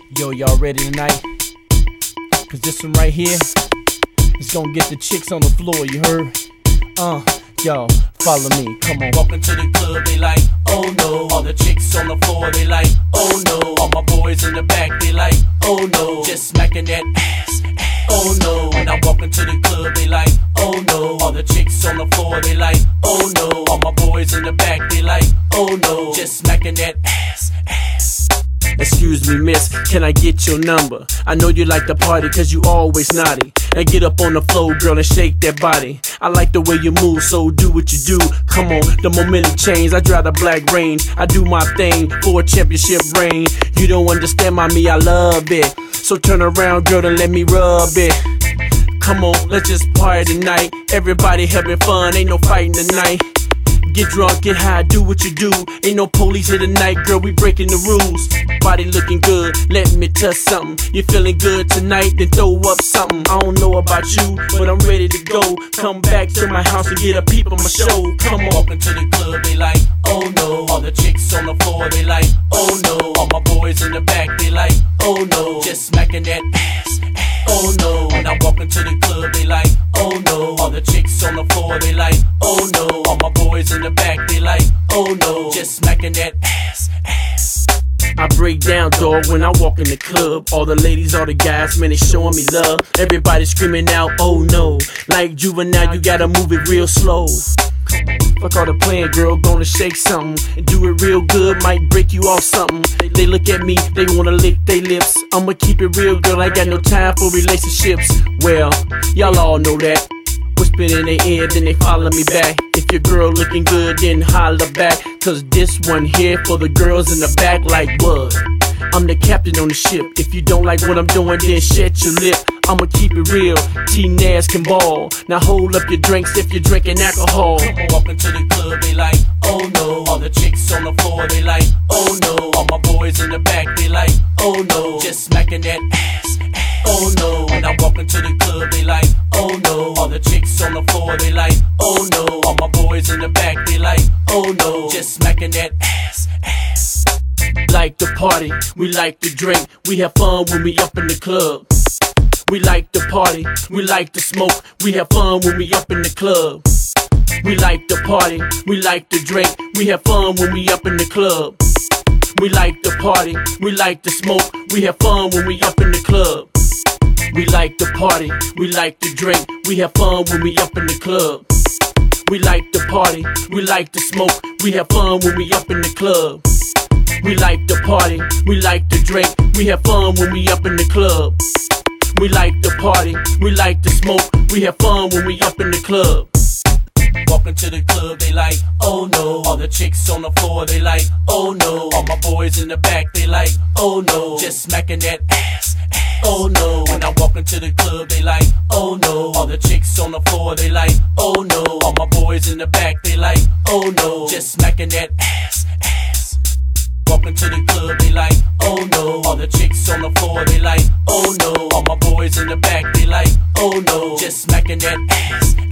Yo, y'all ready tonight? Cause this one right here is gonna get the chicks on the floor, you heard? Yo, follow me, come on. Walking to the club, they like, oh no. All the chicks on the floor, they like, oh no. All my boys in the back, they like, oh no. Just smacking that ass, oh no. When I walk into the club, they like, oh no. All the chicks on the floor, they like, oh no. All my boys in the back, they like, oh no. Just smacking that ass. Excuse me, miss, can I get your number? I know you like to party cause you always naughty. And get up on the floor, girl, and shake that body. I like the way you move, so do what you do. Come on, the momentum change, I drive the black range. I do my thing for a championship reign. You don't understand, mommy, I love it. So turn around, girl, and let me rub it. Come on, let's just party tonight. Everybody having fun, ain't no fighting tonight. Get drunk, get high, do what you do. Ain't no police here tonight, girl, we breaking the rules. Body looking good, let me touch something. You feeling good tonight, then throw up something. I don't know about you, but I'm ready to go. Come back to my house and get a peep on my show. Come on. Walking to the club, they like, oh no. All the chicks on the floor, they like, oh no. All my boys in the back, they like, oh no. Just smacking that ass, oh no. When I walk into the club, they like, oh no. All the chicks on the floor, they like, oh no. All my boys in the back, they like, oh no. Just smacking that ass. I break down, dog, when I walk in the club. All the ladies, all the guys, man, they showing me love. Everybody screaming out, oh no. Like Juvenile, you gotta move it real slow. Fuck all the playing, girl, gonna shake something and do it real good, might break you off something. They look at me, they wanna lick they lips. I'ma keep it real, girl, I got no time for relationships. Well, y'all all know that. Whisper in their ear, then they follow me back. If your girl looking good, then holler back. Cause this one here for the girls in the back like what? I'm the captain on the ship. If you don't like what I'm doing, then shut your lip. I'ma keep it real, T-Naz can ball. Now hold up your drinks if you're drinking alcohol. Walking to the club, they like, oh no. All the chicks on the floor, they like, oh no. All my boys in the back, they like, oh no. Just smacking that ass, oh no. When I walk into the club, they like, oh no. All the chicks on the floor, they like, oh no. All my boys in the back, they like, oh no. Just smacking that ass. Like to party, we like to drink. We have fun when we up in the club. We like to party, we like to smoke. We have fun when we up in the club. We like to party, we like to drink. We have fun when we up in the club. We like to party, we like to smoke. We have fun when we up in the club. We like to party, we like to drink. We have fun when we up in the club. We like to party, we like to smoke. We have fun when we up in the club. We like to party, we like to drink. We have fun when we up in the club. We like to party, we like to smoke. We have fun when we up in the club. Walking to the club, they like, oh no. All the chicks on the floor, they like, oh no. All my boys in the back, they like, oh no. Just smacking that ass, oh no. When I walk into the club, they like, oh no. All the chicks on the floor, they like, oh no. All my boys in the back, they like, oh no. Just smacking that ass. Walking to the club, they like, oh no. All the chicks on the floor, they like, oh no. All my boys in the back, they like, oh no. Just smacking that ass.